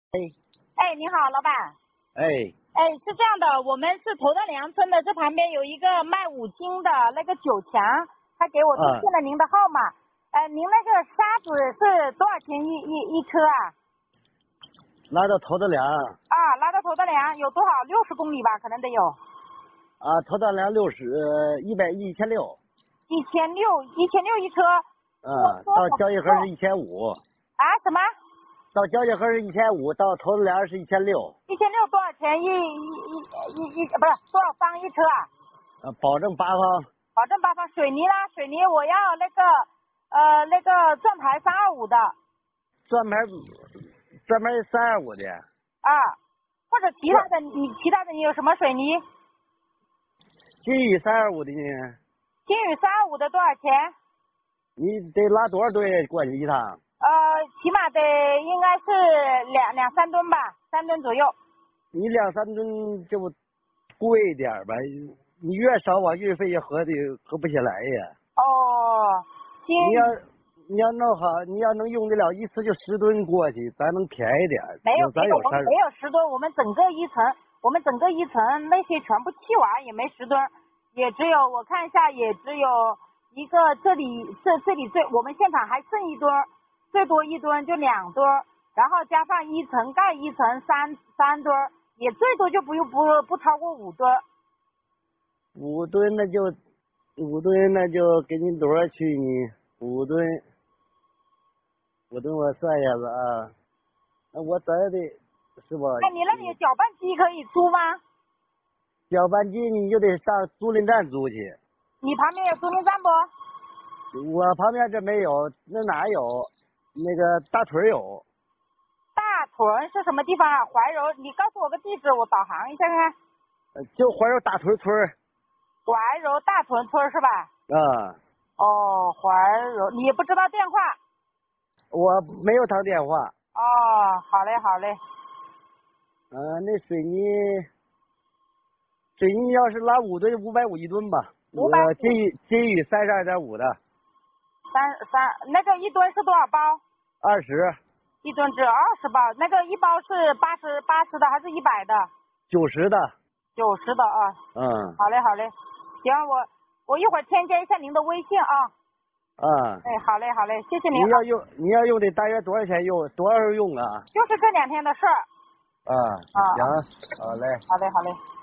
哎， 哎，你好，老板。 哎， 哎，是这样的，我们是头段梁村的，这旁边有一个卖五金的那个九强，他给我推荐了您的号码。您那个沙子是多少钱一车啊？ 拉到头段梁。 啊，拉到头段梁有多少？60公里吧，可能得有。 啊，头段梁60，1600，1600。 1600一车。 到交易盒是1500。 啊，什么？ 到交易盒是1500，到头段梁是1600。 1600多少钱不是多少方一车啊？ 保证8方。 保证8方。水泥啦，水泥我要那个转盘325的。 转盘325的。 啊，或者其他的你有什么水泥？ 金宇325的呢？ 金宇325的多少钱？ 你得拉多少吨过去一趟？ 起码得应该是两三吨吧，3吨左右。 你2-3吨就贵一点吧，你越少往运费也合不下来呀。 哦， 你要弄好，你要能用得了一次就10吨过去，咱能便宜点。 我们没有10吨，我们整个一层那些全部砌完也没10吨，也只有我看一下，也只有一个这里我们现场还剩1吨，最多1吨就2吨，然后加上一层盖一层3吨，也最多就不超过5吨。 5吨那就给你多少去呢？5吨我算一下子啊，那我咋的是吧？ 哎，你那里有搅拌机可以租吗？ 搅拌机你就得上租赁站租去。 你旁边有租赁站不？ 我旁边这没有，那哪有？那个大屯有。 大屯是什么地方啊？怀柔，你告诉我个地址，我导航一下看。 就怀柔大屯村。 怀柔大屯村是吧？ 啊。 哦，怀柔，你不知道电话？ 我没有他电话。 哦，好嘞。 那水泥要是拉5吨，550一吨吧。金宇32.5的。 那个一吨是多少包 20。 一吨只有20包，那个一包是80的还是100的 ？90的。 90的啊。好嘞。行，我一会儿添加一下您的微信啊。哎，好嘞，谢谢您。 你要用得大约多少钱用？多少用啊？ 就是这2天的事儿。 行，好嘞。 好嘞。